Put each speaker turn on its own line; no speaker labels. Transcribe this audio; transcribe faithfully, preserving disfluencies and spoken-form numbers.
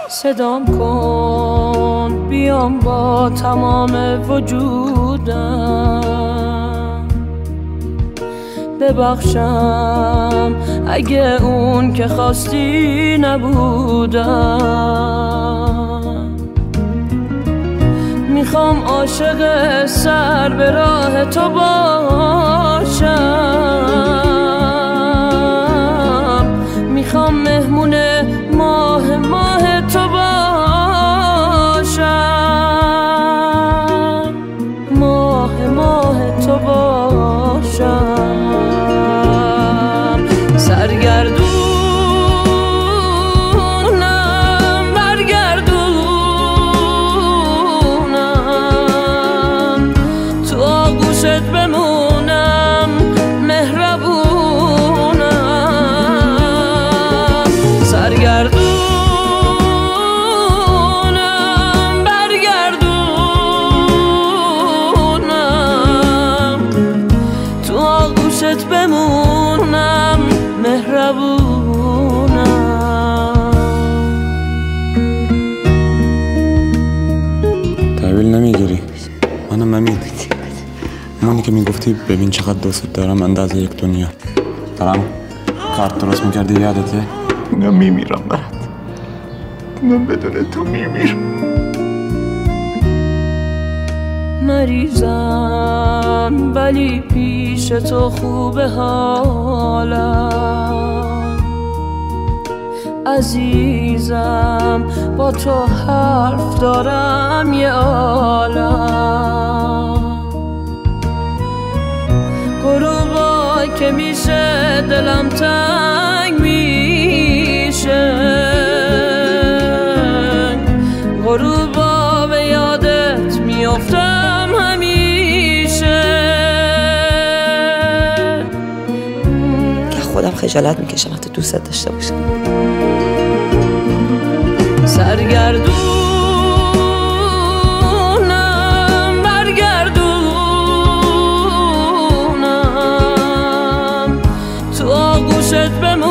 صدام کن بیام با تمام وجودم، ببخشم اگه اون که خواستی نبودم. میخوام عاشق سر به راه تو باشم، میخوام مهمون ماه ماه تو باشم، ماه ماه تو باشم. سرگردونم برگردونم، تو آغوشت بمونم مهربونم. سرگردونم بمونم مهربونم.
تحویل نمیگیری؟ منم امید، همونی که میگفتی ببین چقدر دوست دارم اندازه یک دنیا. دارم کارت درست میکردی یادته؟
من میمیرم برات، من بدون تو میمیرم.
مریضم ولی پیش تو خوبه حالم، عزیزم با تو حرف دارم یه عالم. غروبا که میشه دلم تنگ میشه، غروبا به یادت میافتم همیشه.
که خودم خجالت میکشم حتی دوستت داشته باشم.
سرگردونم برگردونم، تو آغوشت بمونم